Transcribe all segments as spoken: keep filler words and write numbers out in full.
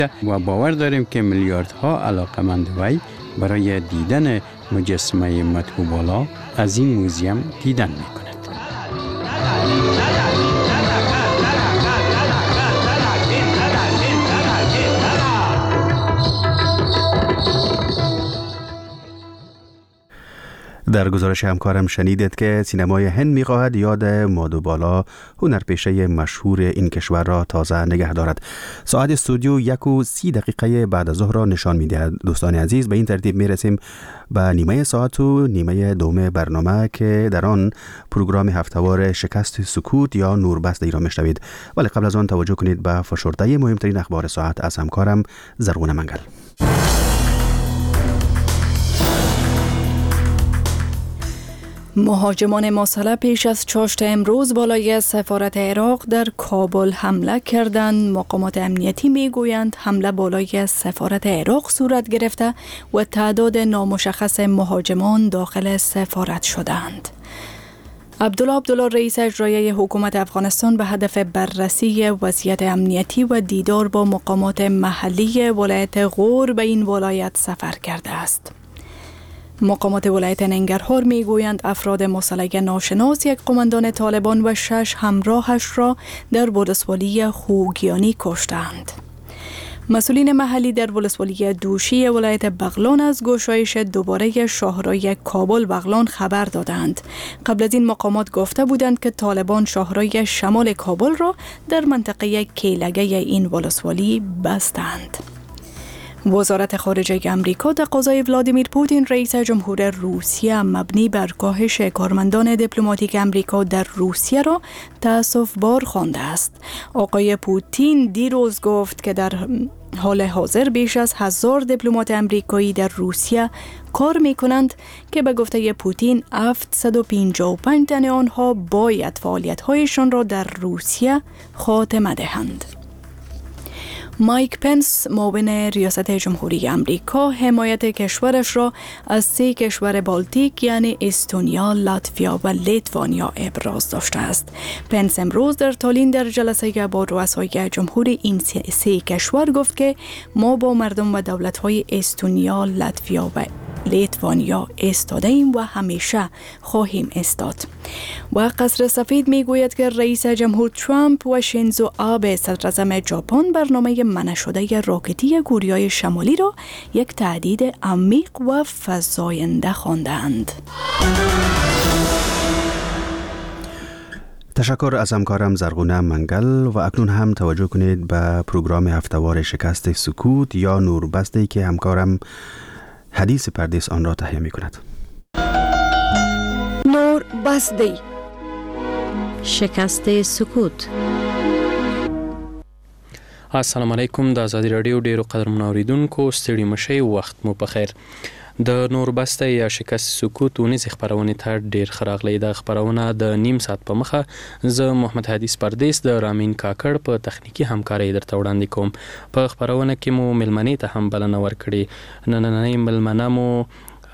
و باور داریم که میلیاردها علاقمند وی برای دیدن مجسمه مطبوع بالا از این موزیم دیدن میکنند. در گزارش همکارم شنیدید که سینمای هند می‌خواهد یاد مادوبالا هنرپیشه مشهور این کشور را تازه نگه دارد. ساعت استودیو یک و سی دقیقه بعد از ظهر را نشان می‌دهد. دوستان عزیز، به این ترتیب می‌رسیم به نیمه ساعت و نیمه دوم برنامه که در آن پروگرام هفته‌وار شکست سکوت یا نوربسته را می‌شنوید. ولی قبل از آن توجه کنید به فشرده مهمترین اخبار ساعت از همکارم زرغون منگل. مهاجمان مسلح پیش از چاشت امروز بالای سفارت عراق در کابل حمله کردند. مقامات امنیتی میگویند حمله بالای سفارت عراق صورت گرفته و تعداد نامشخص مهاجمان داخل سفارت شدند. عبدالله عبدالله رئیس اجرایی حکومت افغانستان به هدف بررسی وضعیت امنیتی و دیدار با مقامات محلی ولایت غور به این ولایت سفر کرده است. مقامات ولایت ننگرهار میگویند افراد مسلح ناشناس یک قماندان طالبان و شش همراهش را در ولسوالی خوگیانی کشتند. مسئولین محلی در ولسوالی دوشی ولایت بغلان از گشایش دوباره شاهرای کابل بغلان خبر دادند. قبل از این مقامات گفته بودند که طالبان شاهرای شمال کابل را در منطقه کیلگه این ولسوالی بستند. وزارت خارجه امریکا تقاضای ولادیمیر پوتین رئیس جمهور روسیه مبنی بر کاهش کارمندان دیپلماتیک امریکا در روسیه را تأسف‌بار خوانده است. آقای پوتین دیروز گفت که در حال حاضر بیش از هزار دیپلمات امریکایی در روسیه کار می کنند که به گفته پوتین هفتصد و پنجاه و پنج تن آنها باید فعالیت‌هایشان را در روسیه خاتمه دهند. مایک پنس معاون ریاست جمهوری امریکا حمایت کشورش را از سه کشور بالتیک یعنی استونیا، لاتویا و لیتوانیا ابراز داشته است. پنس امروز در تالین در جلسه با رؤسای جمهور این سه کشور گفت که ما با مردم و دولت‌های استونیا، لاتویا و لیتوانیا ایستاده ایم و همیشه خواهیم ایستاد. و قصر سفید می گوید که رئیس جمهور ترامپ و شینزو آبه صدر اعظم ژاپن برنامه منع شده راکتی کره شمالی را یک تهدید عمیق و فزاینده خواندند. تشکر از همکارم زرغون منگل و اکنون هم توجه کنید به پروگرام هفته‌وار شکست سکوت یا نوربسته که همکارم حدیث پردیس آن را تهیه می کند. نور بسته شکست سکوت. السلام علیکم. د آزادی رادیو ډیرو قدرمنو اوریدونکو ستړي مشئ، وخت مو په خیر. د نوربسته یا شکست سکوت ونیز خبرونه ته ډیر خراغلی. د خبرونه د نیم ساعت په مخه زه محمد حدیث پردیس د رامین کاکړ په تخنیکی همکاري درته وړاندې کوم. په خبرونه کې مو ملمنې ته هم بلنه ورکړي. نننۍ ملمنه مو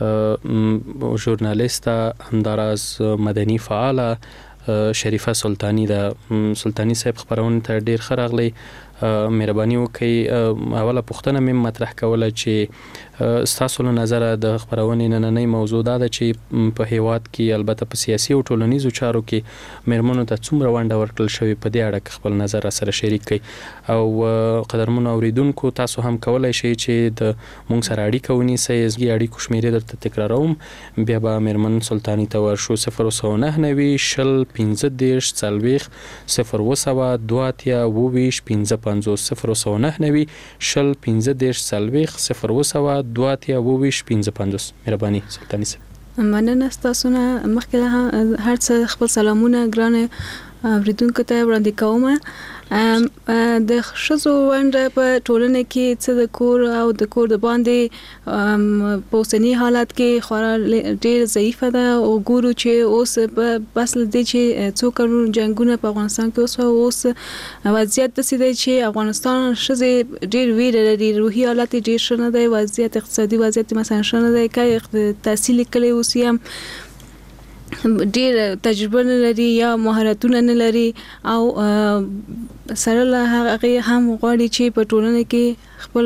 ژورنالیسته همداراز مدني فعاله شریفه سلطانی د سلطانی صاحب خبرونه ته ډیر خراغلی. مهرباني وکړئ اوله پوښتنه مې مطرح کوله چې ستاسو له نظره د خبرونې نننۍ موضوع دا ده چې په هیواد کې البته په سیاسي او ټولنیزو چارو کې مېرمنو ته څومره ونډه ورکړل شوې په دې اړه خپل نظر سره شریک کړئ. او قدرمنو اوریدونکو تاسو هم کولای شئ چې د مونږ سره اړیکه ونیسئ. زه اړیکو شمیرې درته تکراروم، بیا به مېرمن سلطانی ته ورشو. صفر و سوه نهه نوي شل پنځه دېرش څلوېښت صفر و سوه دوه اتیا اووه ویشت پنځه پنځوس صفر و سوه نهه نوي شل پنځه دېرش څلوېښت صفر و سوه دوه اتیا اووه ویشت پنځه پنځوس. مهرباني سلطانی صاحب. مننه ستاسو نه. مخکې هر څه خپل سلامونه ګرانه اوریدونکو ته وړاندې کوم. د ښځو ونډه په ټولنه کې څه د کور او د کور د باندې په اوسني حالت کې خورا ډېر ضعیفه ده او ګورو چې اوس بس لدې چې څو کلونو جنگونه په افغانستان کې اوس اوس وضعیت داسې دی چې افغانستان ښځې ډېر ویره لري، روحي حالت یې ډېر ښه نه دی، وضعیت اقتصادي وضعیت مثلا ښه نه دی، که تحصیل کړی اوس هم ډیر تجربه نه لري یا مهارتونه نه لري او سره له هغه هم غواړي چې په ټولنه کې خپل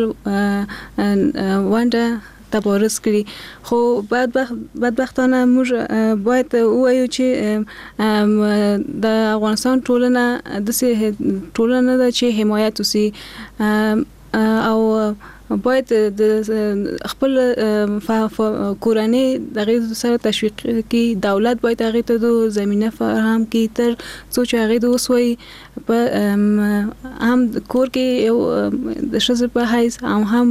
ونده تبارز کړي خو بدبخت بدبختانه موږ باید وایو چې د افغانستان ټولنه د ټولنه د چې حمایت وسی او باید د خپل کورنۍ دغه سره تشویق کی دولت باید هغه ته د زمينه فراهم کی تر څو چې هغه د وسوي په هم کور کې یو د شذ په حیث هم هم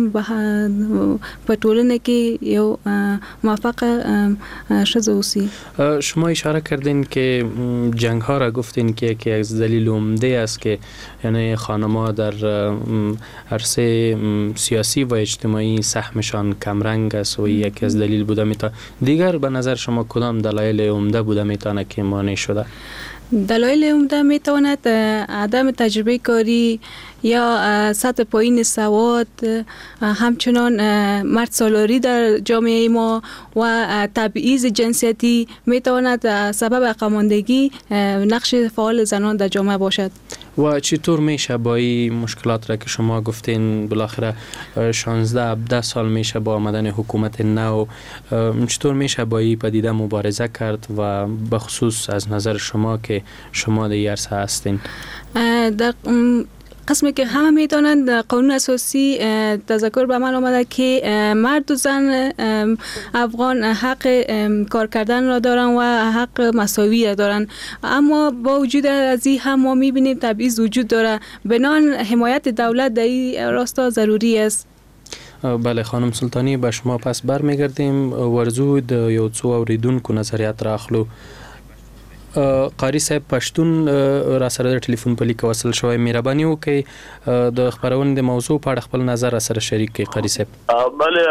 په ټولنه کې یو موافقه شذ وسی. شما اشاره کردین که جنگ ها را گفتین که یکی از دلیل عمده است که یعنی خانم‌ها در عرصه سیاسی و اجتماعی سهمشان کمرنگ است و یکی از دلیل بوده میتونه. دیگر به نظر شما کدام دلایل عمده بوده میتونه که مانع شده؟ دلایل عمده میتواند عدم تجربه کاری یا سطح پایین سواد، همچنان مرد سالاری در جامعه ما و تبعیض جنسیتی میتواند سبب عقب‌ماندگی نقش فعال زنان در جامعه باشد. و چطور میشه با این مشکلات را که شما گفتین بالاخره شانزده هفده سال میشه با آمدن حکومت نو، چطور میشه با این پدیده مبارزه کرد و بخصوص از نظر شما که شما در این عرصه هستین؟ در قسمی که همه میدانند قانون اساسی تذکر به من آمده که مرد و زن افغان حق کار کردن را دارن و حق مساوی را دارن، اما با وجود از این هم ما میبینیم تبعیض وجود داره. بنان حمایت دولت در این راستا ضروری است. بله خانم سلطانی، به شما پس برمیگردیم. ورزو د یو څو اوریدونکو نظریات راخلو. قاری صاحب پښتون را سره د ټلیفون په لیک وصل شوی، مهرباني وکړئ د خبرونې د موضوع په اړه خپل نظر سره شریک کړئ. قاری صاحب بله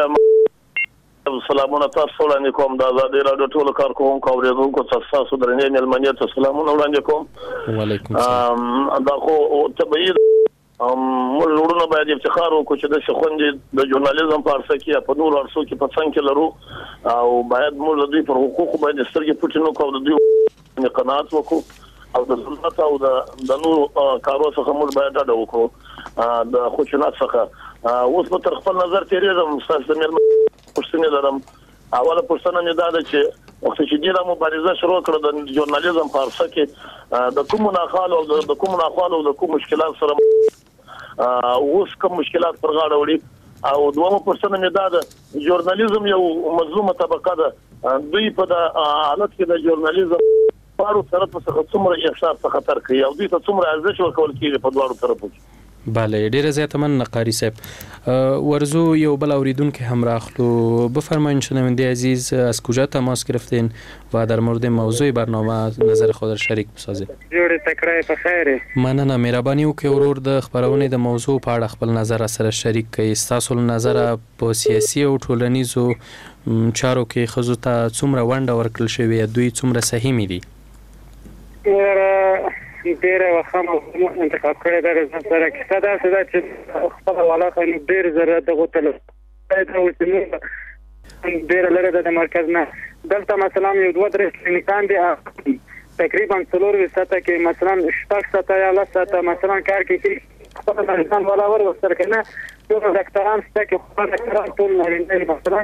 سلامونه تاسو وړاندې کوم. د آزادۍ راډیو ټولو کارکوونکو اورېدونکو ته ستاسو درنې مېلمنې ته سلامونه وړاندې کوم. وعلیکم السلام. دا خو طبیعي موږ وروڼه باید افتخار وکړو چې د خوندې د ژورنالیزم په عرصه کې په نورو عرصو کې په څنګ کې لرو او باید موږ د دوی پر حقوقو باندې سترګې پټې نه کړو، د دوی قناعت وکړو او د دولت او د نورو کارو څخه موږ باید ډډه وکړو د خشونت څخه. اوس په تر خپل نظر تیریږم، ستاسو د مېلمه پوښتنې لرم. اوله پوښتنه مې دا ده چې وخت چې ډیره مبارزه شروع کړه د ژورنالیزم په عرصه کې د کوم ناخوالو او د کوم ناخوالو او د کوم مشکلات سره اوس کوم مشکلات پر غاړه وړي. او دومره پوښتنه مې دا ده ژورنالیزم یو مظلومه طبقه ده، دوی په د حالت کې د ژورنالیزم پارو طرف څخه څومره احساس خطر کوي او دوی ته څومره ارزښت ورکول کیږي په دواړو طرفو کې. بله ډیره زیاته مننه قاری صاحب. ورزو یو بل اوریدونکو هم راخلو. بفرمایید شنونده عزیز از کجا تماس گرفتین و در مورد موضوع برنامه نظر خود را شریک بسازید. جوړ تکرای په خیر. مننه، مهرباني وکړئ ورور د خبرونې د موضوع په اړه خپل نظر سره شریک کړئ. ستاسو نظر په سیاسي او ټولنیزو چارو کې ښځو ته څومره ونډه ورکړل شوې، دوی څومره سهمي دي؟ ډېر وخت مو انتخاب کړی دا زما سره کیسه دا څه چې خپل ولاقه نو ډېر ضرورت غوښتل دا چې ډېر لري د مرکز نه دلته مثلا یو دوه درې کلینیکان دي تقریبا څلور ساعته کې مثلا شپږ ساعته یا لس ساعته مثلا کار کوي خپل انسان ولا ور وسره کنه یو ډاکټران څه کې خپل ډاکټران ټول نه مثلا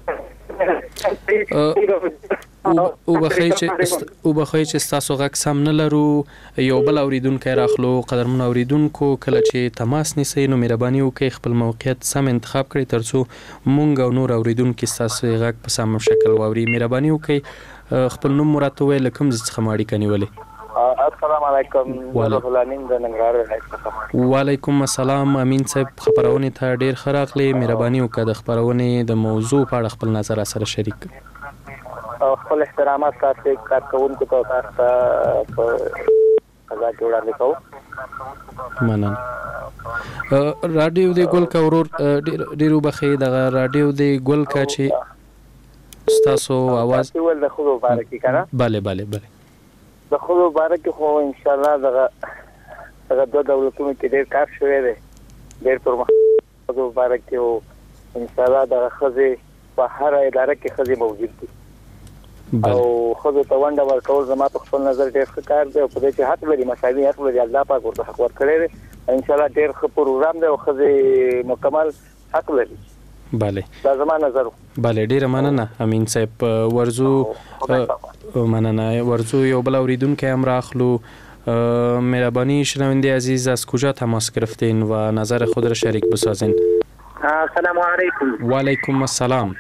او بخیر چې او بخیر چې تاسو غږ سم نه لرو. یو بل اوریدونکو راخلو. قدرمن اوریدونکو کله چې تماس نیسئ نو مهرباني وکړئ خپل موقعیت سم انتخاب کړئ ترڅو مونږ او نور اوریدونکو تاسو غږ په سم شکل واوري. مهرباني وکړئ خپل نوم مراتب ویل کوم څخه ماړی کني ولې. السلام علیکم. ولامین د ننګرهار ولایت. وعلیکم السلام. امین صاحب خبرونه ته ډیر خراغلی. مهرباني وکړئ د خبرونه د موضوع په اړه خپل نظر سره شریک کړئ. خپل احترامات تاسو کارکونکو ته تاسو په ځای کې وړاندې کوم. مننه. رادیو دی ګل کا ورور ډیرو بخې د رادیو دی ګل کا چې تاسو आवाज ول د خو مبارکي کنه. bale bale bale د خو مبارکي خو ان شاء الله دغه دغه دوه دولتونو کې ډیر کار شوی دی، ډیر پرمختګ مبارکي او ان شاء الله دغه خزي په هر اداره کې خزي موجود دي. او خو ته ونده ورکول زما په خپل نظر ډېر ښه کار دی او په دې کې حق لري مساوي حق لري الله پاک ورته حق ورکړي دی ان شاء الله ډېر ښه پروګرام دی او خو مکمل حق لري. بله دا زما نظر. بله ډیره مننه امین صاحب. ورزو مننه. ورزو یو بل اوریدونکو هم راخلو. مهربانی شنونده عزیز از کجا تماس گرفتین و نظر خود را شریک بسازین؟ السلام علیکم. و علیکم السلام.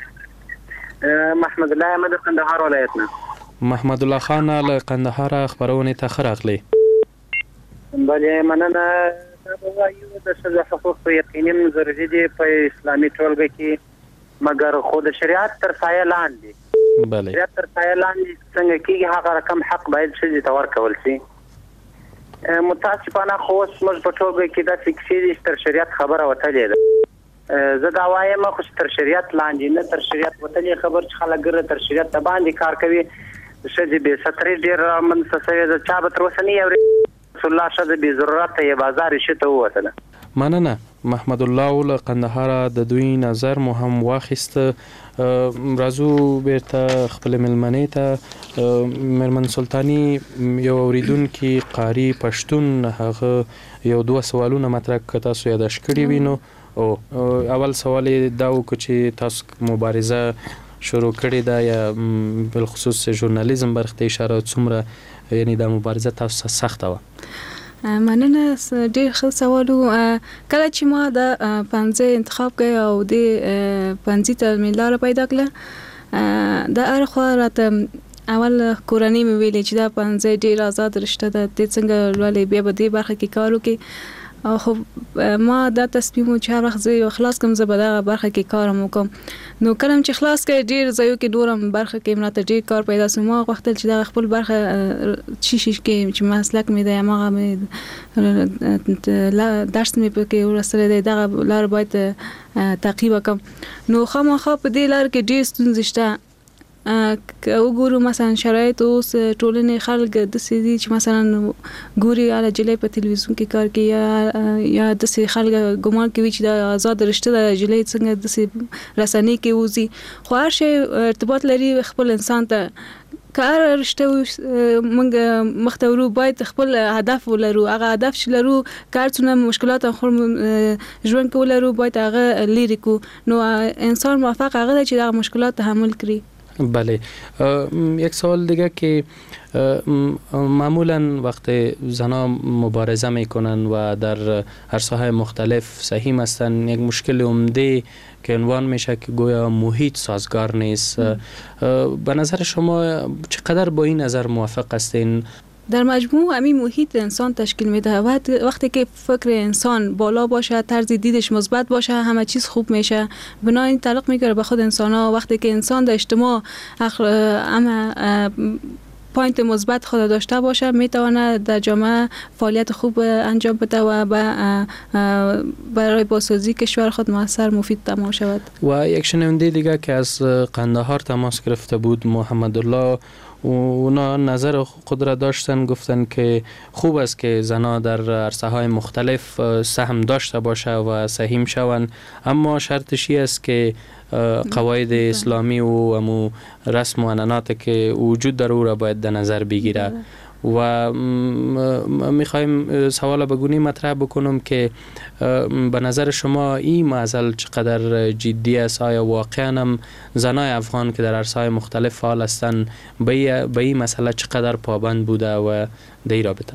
محمد الله احمد قندهار ولایتنا. محمد الله خان له قندهار خبرونه ته خراغلی. بله مننه. دا یو د ښځو حقوق په یقیني ضروري دي په اسلامي ټولګه کې مګر خو د شریعت تر سایه لاندې. بله. شریعت تر سایه لاندې څنګه کېږي هغه رقم حق باید ښځې ته ورکول شي. متاسفانه خو اوس موږ په ټولګه کې داسې کیسې دي چې تر شریعت خبره وتلې ده. زه دا وایم خو چې تر شریعت لاندې نه تر شریعت وتلې خبر چې خلک ګره تر شریعت ته باندې کار کوي. ښځې بې سترې ډېر رامنځته شوې ده. چا به تر اوسه نه اوري رسول الله ښځه بې ضرورته یې بازار شي ته ووتله. مننه. محمد الله له قندهار د دوی نظر مو هم واخیست. راځو بیرته خپل ملمنې ته. مېرمن سلطاني یو اوریدونکي قاری پښتون هغه یو دوه سوالونه مطرح کړه تاسو یاداښت کړي وینو. او اول سوال دا و چې تاسو مبارزه شروع کړې ده یا بل خصوص ژورنالیزم برخه اشاره څومره یعنی د مبارزه تاسو سخته و؟ مننه. ډېر ښه سوال و. کله چې ما د پنځه انتخاب کړ او د پنځه ته مې لاره پیدا کړه د هر خوا راته اول کورنۍ مې ویلې چې دا پنځه ډېر آزاد رشته ده ته څنګه لولې بیا به دې برخه کې کار وکړي. خو ما دا تصمیم و چې هر وخت زه خلاص کوم زه به دغه برخه کې کارم وکم. نو کله چې خلاص کړ ډېر ځایو کې نورم برخه کې مراته ډېر کار پیدا سو. ما غوښتل چې دا خپل برخه چی شي کې چې مسلک مې دی هغه مې درس مې پکې ورسره دی دغه لار باید تعقیب وکم. نو خامخا په دې لار کې ډېر ستونزې شته. وګورو مثلا شرایط اوس ټولنې خلک د سې چې مثلا ګوري اله جلې په تلویزیون کې کار کوي یا یا د سې خلک ګمان کوي چې د آزاد رشته د جلې څنګه د سې رسنۍ کې وځي. خو هر شی ارتباط لري خپل انسان ته. کار رشته موږ مختورو باید خپل هدف ولرو. هغه هدف چې لرو کار څونه مشکلات خو ژوند کې ولرو باید هغه لري کو. نو انسان موفق هغه چې هغه مشکلات تحمل کړي. بله. یک سوال دیگه که معمولا وقتی زنها مبارزه میکنن و در عرصه‌های مختلف سهیم هستن یک مشکل عمده که عنوان میشه که گویا محیط سازگار نیست. به نظر شما چقدر با این نظر موافق هستین؟ در مجموع همین محیط انسان تشکیل میده. وقتی که فکر انسان بالا باشه طرز دیدش مثبت باشه همه چیز خوب میشه. بنابراین تعلق میگیره به خود انسان ها. وقتی که انسان در اجتماع اما پوینت مثبت خود داشته باشه میتونه در جامعه فعالیت خوب انجام بده و برای بازسازی کشور خود موثر مفید تمام شود. و یک شنونده دیگه که از قندهار تماس گرفته بود محمد الله و اونا نظر خود را داشتن گفتن که خوب است که زنها در عرصه های مختلف سهم داشته باشه و سهیم شوند اما شرطش است که قواعد اسلامی و امو رسم و عنعنات که وجود در او را باید در نظر بگیره. و میخوایم سوال بگونی مطرح بکنم که به نظر شما این معضل چقدر جدی است؟ آیا واقعا هم زنای افغان که در عرصه‌های مختلف فعال هستند به این مسئله چقدر پابند بوده و در این رابطه؟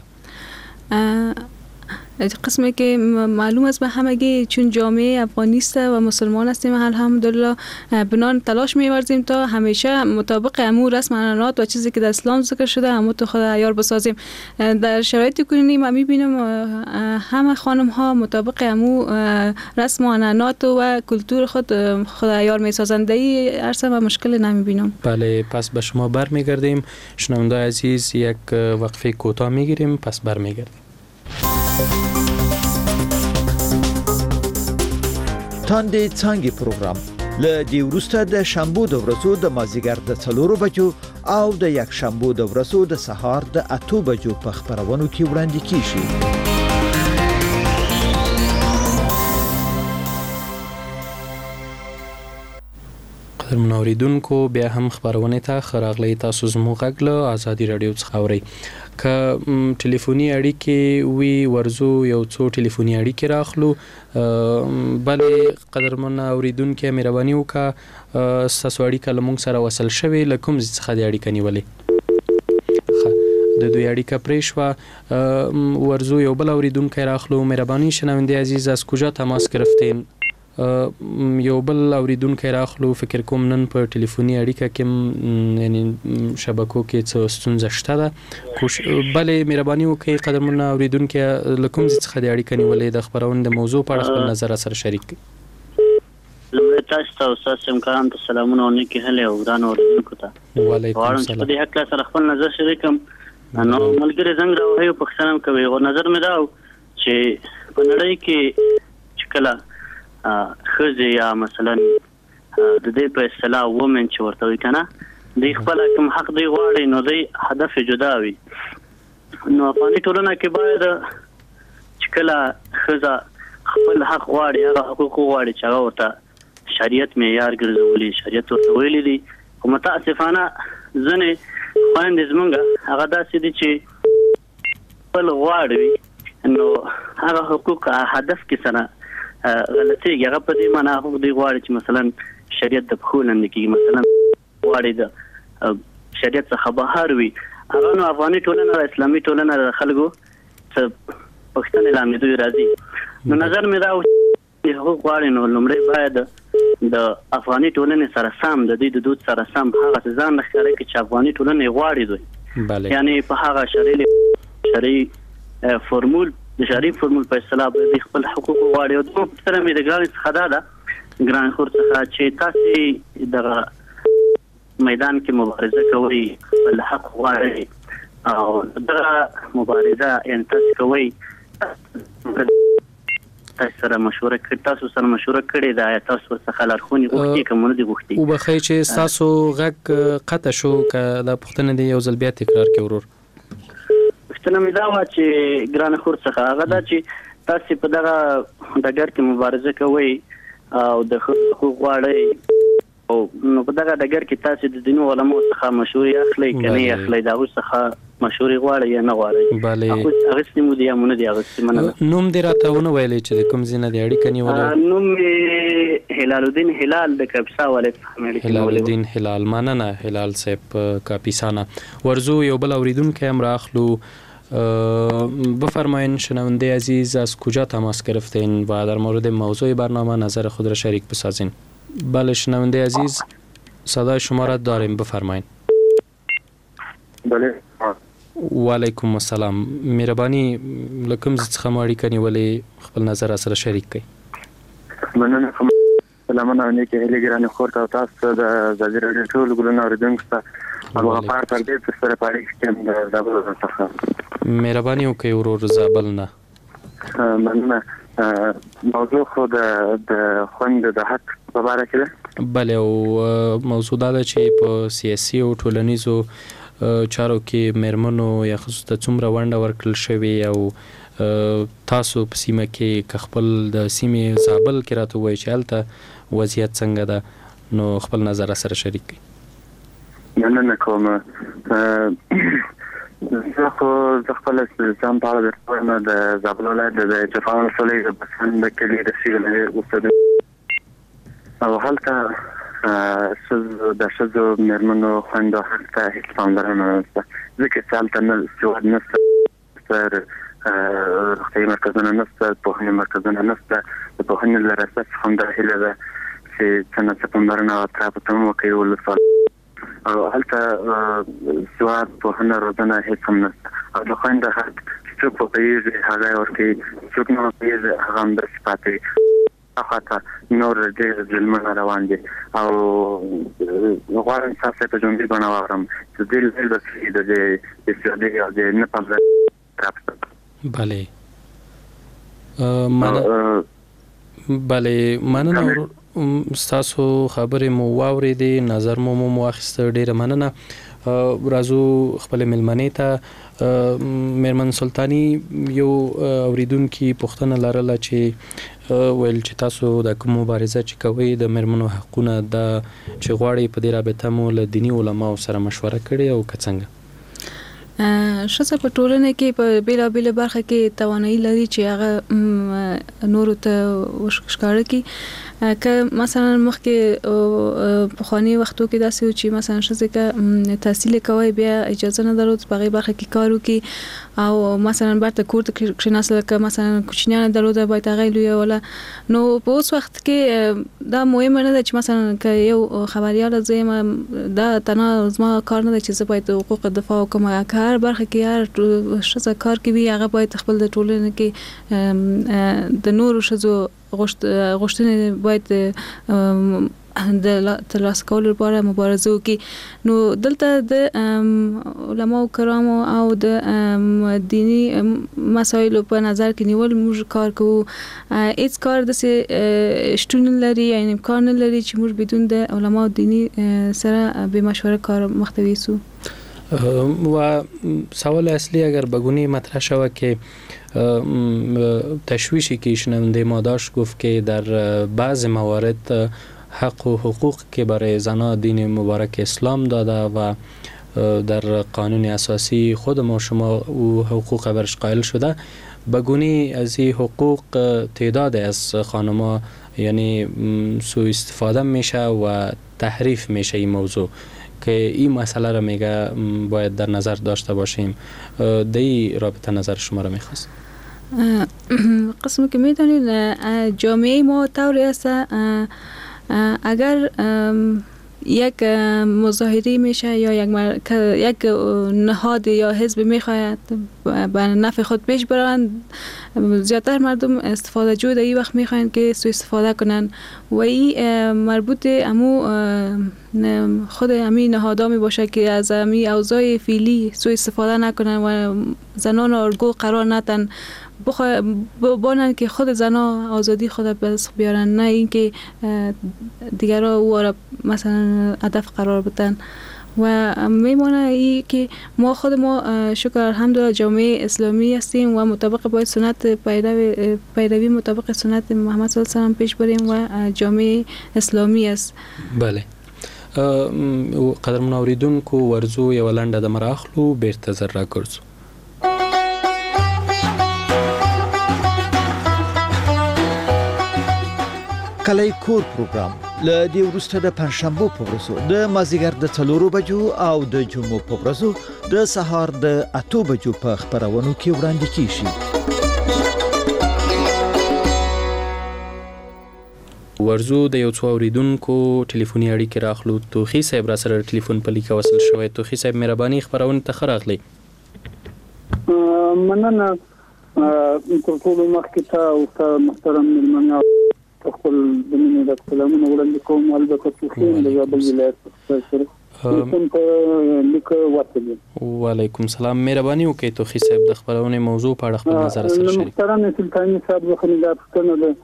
قسمی که معلوم است به همگی چون جامعه افغانی است و مسلمان هستیم الحمدلله بنان تلاش می‌ورزیم تا همیشه مطابق امور رسم عنعنات و چیزی که در اسلام ذکر شده همو تو خود عیار بسازیم. در شرایط کنونی ما می‌بینیم همه خانم ها مطابق امو رسم عنعنات و کلتور خود خود عیار می‌سازند. این عرصه و مشکل نمی‌بینم. بله پس به شما برمیگردیم. شنونده عزیز یک وقفه کوتاه می‌گیریم پس برمیگردیم. تاندې څنګه پروګرام له دې وروسته د شنبه د ورځو د مازیګر د څلورو بجو او د یک شنبه د ورځو د سهار د اتو بجو په خبرونو کې وړاندې کیږي. محترم اوریدونکو بیا هم خبرونه ته خراغلی تاسو زموږ غږ له ازادي رادیو څخه اورئ که ټلیفوني اړیکې وی ورزو یو څو ټلیفوني اړیکې راخلو بلې قدرمن اوریدونکو مهرباني وکړه ستاسو اړیکه له موږ سره وصل شوې له کوم ځای څخه د اړیکه نیولې د دوی اړیکه پرې شوه ورزو یو بل اوریدونکی راخلو مهرباني شنونده عزیز از کجا تماس گرفتین یو بل اوریدونکی راخلو فکر کوم نن په ټلیفوني اړیکه کې یعنی شبکو کې څه ستونزه شته ده بلې مهرباني وکړئ قدرمن اوریدونکي له کوم ځای څخه د اړیکه نیولې د خبرونې د موضوع په اړه خپل نظر سره شریک کړئ لمړی تاسو ته استاد سمکان ته سلامونه او نیکې هلې او ګرانو اوریدونکو ته وعلیکم السلام په دې حق سره خپل نظر شریکم نو ملګری زنګ راوړی پښتنم کوي او نظر مې دا چې په نړۍ کې چې کله خزه یا مثلا د دې په اصطلاح وومن چې ورته وي کنه د خپل کوم حق دی غواړي نو دی هدف جدا وي نو افغاني ټولنه کې باید چې کله خزه خپل حق غواړي هغه حقوق غواړي چې هغه ورته شریعت معیار ګرځولي شریعت ورته ویلي دي خو متاسفانه ځنې خویندې زمونږ هغه داسې دي چې خپل غواړي نو هغه حقوق هدف کې سره غلطي هغه په دې معنا حقوق دی غواړي چې مثلا شریعت د خولند کې مثلا غواړي د شریعت څخه بهر وي هغه نو افغاني ټولنه اسلامي ټولنه د خلکو څخه پښتنه لامې دوی راځي نو نظر مې دا چې حقوق غواړي نو لمړی باید د افغاني ټولنې سره سم د دې د دود سره سم هغه ځان ښکاره کوي چې افغاني ټولنه غواړي دوی یعنی په هغه شرعي شرعي فرمول د شرعي فرمول په اصطلاح به خپل حقوق غواړي او د سره مې د ګران څخه دا ده ګران خور څخه چې تاسو د میدان کې مبارزه کوي خپل حق غواړي او دا مبارزه ان تاسو کوي تاسو سره مشوره کړئ تاسو سره مشوره کړئ دا تاسو څخه لارښوونې غوښتي کوم نه دي غوښتي او بخای چې تاسو غږ قطع شو ک د پښتنه دی یو ځل بیا تکرار کوي ورور څنګه مې دا و چې ګران خور څخه هغه دا چې تاسو په دغه ډګر کې مبارزه کوئ او د حقوق غواړئ او نو په دغه ډګر کې تاسو د دینو علماء څخه مشورې اخلئ کني اخلئ دا څخه مشورې غواړئ یا نه غواړئ بله هغه څه دی مونږ دی هغه څه مننه نوم دې راته ونه ویلې چې کوم ځینې د اړیکه نیولې نوم هلال الدین هلال د کاپیسا والے هلال الدین هلال مننه هلال صاحب کاپیسانا ورزو یو بل اوریدونکو هم راخلو بفرمایین شنونده عزیز از کجا تماس گرفتین و در مورد موضوع برنامه نظر خود را شریک بسازین بله شنونده عزیز صدای شما را داریم بفرمایین بله و علیکم السلام مهربانی لکم څخه ماړی کني ولې خپل نظر سره شریک کړئ مننه کوم سلامونه نیکه هلي ګران خور تاسو د ازادي رادیو ټول ګلونه اوریدونکو ته هغه په اړه دې سره پاره کې د زابل څخه مهرباني وکړئ ورور زابل نه مننه موضوع خو د خوند د حق په اړه کې بله او موضوع دا چې په سیاسي او ټولنیزو چارو کې مېرمنو یا خصوصا څومره ونډه ورکړل شوې او تاسو په سیمه کې خپل د سیمې زابل کې راته وایي چې هلته وضعیت څنګه ده نو خپل نظر سره شریک کړئ مننه کوم زه خو د خپل ځان په اړه درته وایم د زابل ولایت د اتفاق ولسوالۍ د بسند کلي د سیګل اوسېدونکی او هلته د ښځو مېرمنو خویندو حق ته هېڅ پاملرنه نشته ځکه چې هلته نه سواد نشته روغتیايي مرکزونه نشته پوهنې مرکزونه نشته د پوهنې له ریاست څخه هم دا هیله ده چې څه نه څه پاملرنه او اطرافو ته هم وکړي ولسوال او هلته سواد پوهنه روزنه هېڅ هم نشته او د خویندو حق څوک وپوهېږي هغه یې ورکوي څوک نه وپوهېږي هغه همداسې پاتې وي خاطر نور ډېر ظلمونه روان دي او غواړم تاسو په ژوندۍ بڼه واورم چې دې ځای به چې د دې استفادې او د نه پاملرنې بله مننه بله مننه ستاسو خبرې مو واورېدې نظر مو مو واخیسته ډېره مننه راځو خپل ملمنې ته میرمن سلطانی یو اوریدونکو پوښتنه لرله چې ویل چې تاسو د کوم مبارزه چې کوي د میرمنو حقوقونه د چې غواړي په دې رابطه مو له دینی علماو سره مشوره کړې او که څنګه شته په ټولنه کې په بیلا بیل برخه کې توانایي لري چې هغه نور ته وښکاره کی که مثلا مخکې په خواني وختو کې داسې و چې مثلا شته که تحصیل کوي بیا اجازه نه درلود په غي برخه کې کار وکي او مثلا برته کور ته کښیناسل که مثلا کوچنیان درلود باید هغه لوی ولا نو په اوس وخت کې دا مهم نه ده چې مثلا که یو خبريال زما دا تنه زما کار نه ده چې زه باید حقوق دفاع وکم هر برخه کې هر شته کار کوي هغه باید خپل د ټولنې کې د نورو شزو غوښتنې باید د ترلاسه کولو لپاره مبارزه وکړي نو دلته د علماو کرامو او د دینی مسایلو په نظر کې نیول موږ کار کوو هیڅ کار داسې شتون لري یا امکان نه لري چې موږ بدون د علماو دینی سره به مشوره کار مختوي سو و سوال اصلی اگر بگونی مطرح شود که تشویشی که شنونده ما داشت گفت که در بعض موارد حق و حقوق که برای زنان دین مبارک اسلام داده و در قانون اساسی خود ما شما او حقوق برش قائل شده بگونی از این حقوق تعداد از خانما یعنی سوء استفاده میشه و تحریف میشه این موضوع که این مسئله را میگه باید در نظر داشته باشیم در این رابطه نظر شما را میخواست قسم که میدونید جامعه ما طوری است اگر یک مظاهره میشه یا یک مر... یک نهاد یا حزب میخواهد به نفع خود پیش برند زیادتر مردم استفاده جو در این وقت میخواهند که سوء استفاده کنند و این مربوط امو خود امی نهادا می باشه که از امی اوضاع فعلی سوء استفاده نکنند و زنان ارگو قرار ندن بانن که خود زنا آزادی خود به دست بیارن نه اینکه دیگرها او را مثلا هدف قرار بدن و میمونه ای که ما خود ما شکر الحمدلله جامعه اسلامی هستیم و مطابق باید سنت پیروی پیروی مطابق سنت محمد صلی الله علیه و سلم پیش بریم و جامعه اسلامی است. بله قدرمن اوریدونکو ورزو یو لنډه د مراخلو بیرته زر را ګرځو. کلی کور پروګرام له دې وروسته د پنځشنبه په ورځو د مازیګر د څلورو بجو او د جمعو په ورځو د سهار د اتو بجو په خبرونو کې وړاندې کیږي. ورزو د یو څو اوریدونکو ټلیفوني اړیکې راخلو. توخی صاحب را سره ټلیفون په لیکه وصل شوی. توخی صاحب مهرباني خبرونه ته خراغلی. مننه تر ټولو مخکې ته او محترم مېلمانه خپل د مینې د سلامونه وړاندې کوم. البته توخی د زابل ولایت سره ټلیفون ته لیکه وصل. وعلیکم السلام. مهرباني وکړئ توخی صاحب د خبرونه موضوع په اړه خپل نظر سره شریک. محترم سلطانی صاحب خو نه پوښتنه ده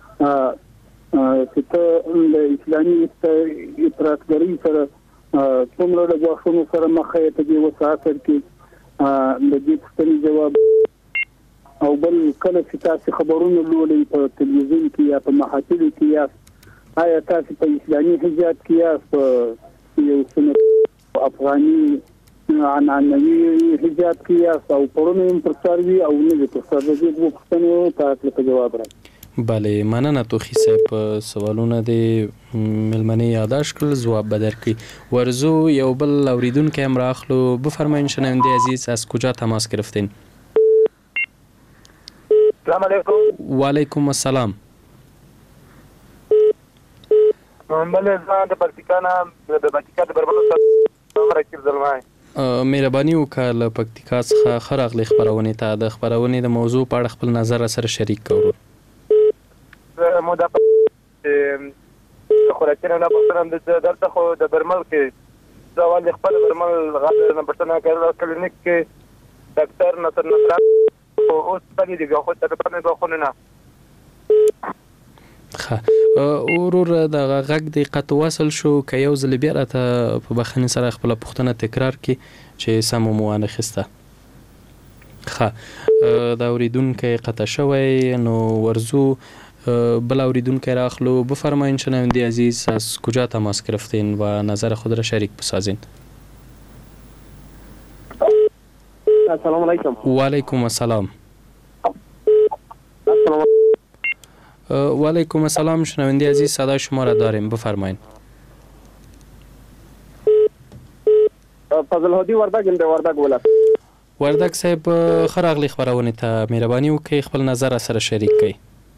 چې ته د اسلامي اطاعتګرۍ سره څومره د غوښتنو سره مخ یې ته د وساتل کې د دې پوښتنې جواب او بل کله چې تاسو خبرونه لولئ په تلویزیون کې یا په محافلو کې یا آیا تاسو په اسلامي حجاب کې یا په یو سنت افغاني عنعنوي حجاب کې یا او پرونه هم پرڅاروي او نه د پرڅاروي د پوښتنو ته جواب راکړئ. بله مننه توخی صاحب. سوالونه د ملمنې یاداش کړل جواب به درکړي. ورزو یو بل اوریدونکی هم راخلو. بفرمایید شنونده عزیز از کجا تماس گرفتین؟ السلام علیکم. و علیکم السلام. بله زه د پکتیکا نه د پکتیکا د بربلو سره راکیر زلمای. مهرباني وکړه له پکتیکا څخه خراغلی خبرونه ته د خبرونه د موضوع په اړه خپل نظر سره شریک کړو. مو دا خوراکینه نه پوښتنه د دلته خو د برمل کې دا ول خپل برمل غاړه نه پښتنه کړل کلینیک کې ډاکټر نصر نصر او اوس په دې کې خو ته په نه غوښنه نه ښه ورور د غږ د قط وصل شو که یو ځل بیا راته په بخښنې سره خپله پوښتنه تکرار کړي چې سمه مو وانخیسته. ښه دا اورېدونکی قطع شوی، نو ورزو بل اورېدونکی راخلو. بفرمایین شنونده عزیز از کجا تماس گرفتین و نظر خود را شریک بسازین. السلام علیکم. و علیکم السلام. و علیکم السلام شنونده عزیز صدای شما را داریم، بفرمایین. فضل هادی وردک ام د وردک ولایت. وردک صاحب ښه راغلی خپرونې ته، مهرباني وکړئ خپل نظر سره شریک کړئ.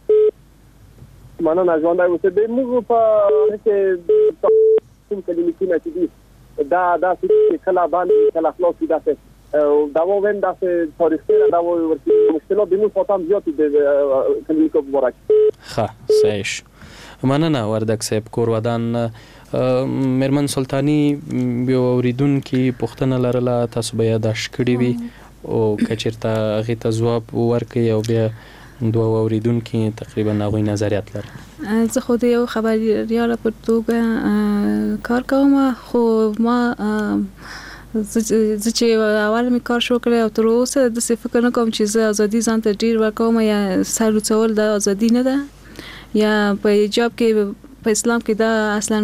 مننه ژوندی اوسئ. د موږ په کې کوم کلینیکونه چې دي دا داسې چې کله باندې کله خلاص دي داسې دوا وین داسې تاریخي دوا ورته مشکلات د موږ خاطر زیات د کلینیکو مبارک. ښه صحیح، مننه وردک صاحب کور ودان. میرمن سلطانی یو اوریدونکي پوښتنه لرله، تاسو به یاداشت کړې وي او که چېرته هغې ته ځواب ورکړئ او بیا دوه اوریدونکي تقریبا هغوی نظریات لري. زه خو د یو خبریال په توګه کار کوم، خو ما زه چې اول می کار شروع کړی او تر اوسه داسې فکر نه کوم چې زه ازادي ځان ته ډېر ورکوم یا سر لوڅول د ازادي نه ده، یا په حجاب کې په اسلام کې دا اصلا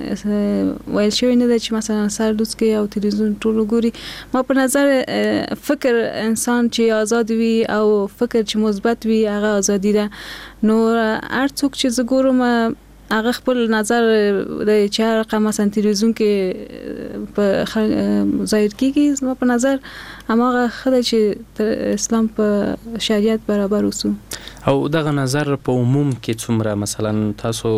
ویل شوی نه ده چې مثلا سر لوڅ کې او تلویزیون ټول ګوري. ما په نظر فکر انسان چې آزاد وي او فکر چې مثبت وي هغه ازادي ده. نو هر څوک چې زه ګورم هغه خپل نظر د چې هر رقم مثلا تلویزیون کې په ظاهر کېږي، زما په نظر هماغه ښه ده چې اسلام په شریعت برابر اوسو. او دغه نظر په عموم کې څومره مثلا تاسو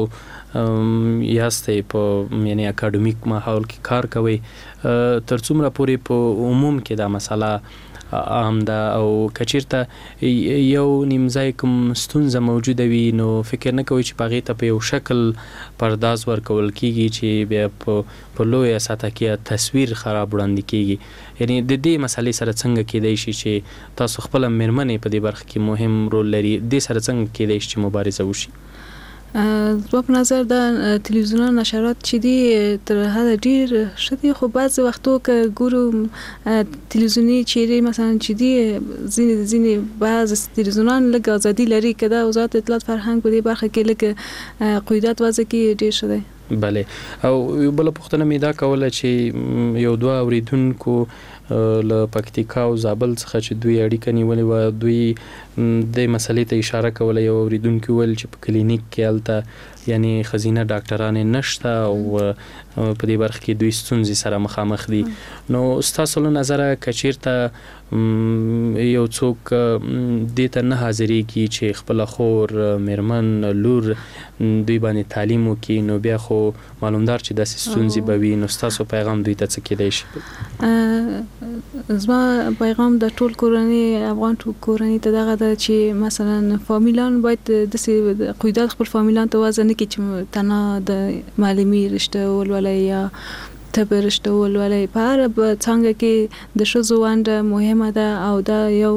یاستئ په یعنی اکاډمیک ماحول کې کار کوئ، تر څومره پورې په عموم کې دا مسله عام ده او که چېرته یو نیم ځای کوم ستونزه موجوده وي نو فکر نه کوئ چې په هغې ته په یو شکل پرداز ورکول کېږي چې بیا په لویه سطح کې تصویر خراب وړاندې کېږي. یعنی د دې مسلې سره څنګه کېدای شي چې تاسو خپله مېرمنې په دې برخه کې مهم رول لري، دې سره څنګه کېدای شي چې مبارزه وشي؟ زما په نظر د تلویزیون نشرات چې دي تر حده ډیر ښه دي، خو بعضې وختو که ګورو تلویزیوني چیرې مثلا چې دي ځینې ځینې بعض تلویزیونان لږ ازادي لري، که د وزارت اطلاعات فرهنګ په دې برخه کې لږ قیودات وضع کړي ډېر ښه دی. بله، او یو بله پوښتنه مې دا کوله چې یو دوه اوریدونکو له پکتیکا او زابل څخه چې دوی اړیکه نیولې وه، دوی دې مسلې ته اشاره کوله. یو اوریدونکي وویل چې په کلینیک کې هلته یعنی ښځینه ډاکټرانې نشته او په دې برخه کې دوی ستونزې سره مخامخ دي. نو ستاسو له نظره که چېرته یو څوک دې ته نه حاضرېږي چې خپله خور، مېرمن، لور دوی باندې تعلیم وکړي، نو بیا خو معلومدار چې داسې ستونزې به وي، نو ستاسو پیغام دوی ته څه کېدای شي؟ زما پیغام د ټول کورنۍ افغان ټول کورنۍ ته دغه ده چې مثلا فامیلان باید داسې قیودات خپل فامیلان ته وضع نه کړي چې تنها د معلمي رشته ولولئ یا طب رشته ولولئ. په هره څانګه کې د ښځو ونډه مهمه ده او دا یو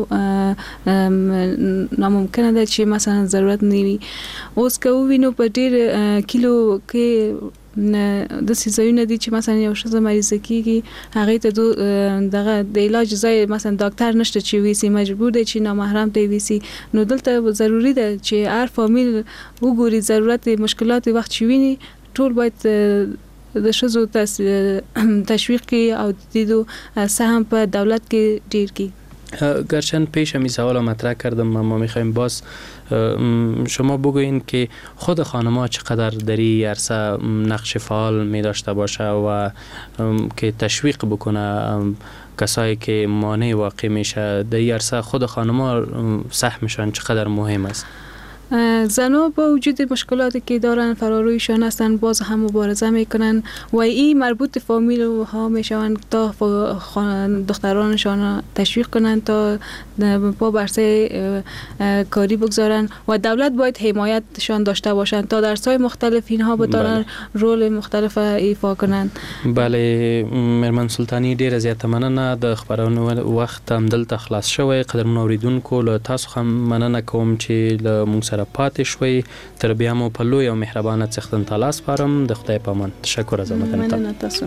ناممکنه ده چې مثلا ضرورت نه وي. اوس که ووینو په ډېر کیلو کې داسې ځایونه دي چې مثلا یو ښځه مریضه کېږي، هغې ته دغه د علاج ځای مثلا ډاکټر نشته چې ویسي، مجبور دی چې نامحرم ته ویسي. نو دلته ضروري ده چې هر فامیل وګوري ضرورت مشکلات وخت چې ویني، ټول باید د ښځو تشویق کړي او د دې سهم په دولت کې ډیر کړي. گرچند پیش همی سوال مطرح کردم، ما میخوایم باز شما بگوین که خود خانم‌ها چقدر در این عرصه نقش فعال می داشته باشه و که تشویق بکنه کسایی که مانع واقع میشه در این عرصه، خود خانم‌ها سهمشان چقدر مهم است؟ زنها با وجود مشکلاتی که دارن فرارویشان هستن باز هم مبارزه میکنن و این مربوط فامیل ها میشون تا دخترانشان تشویق کنن تا با برسه کاری بگذارن و دولت باید حمایتشان داشته باشن تا درس‌های مختلف اینها بتونن رول مختلف ایفا کنن. بله، میرمن سلطانی ډیره زیاته مننه. د خبرونو وخت هم دلته خلاص شوی. قدرمن اوریدونکو له تاسو هم مننه کوم چې له موږ سره سره پاتې شوي. تر بیا مو په لوی او مهربانه څښتن تعالی سپارم. د خدای په امان. تشکر از مننه تاسو.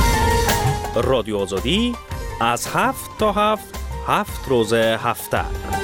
رادیو آزادی از هفت تا هفت هفت روز هفته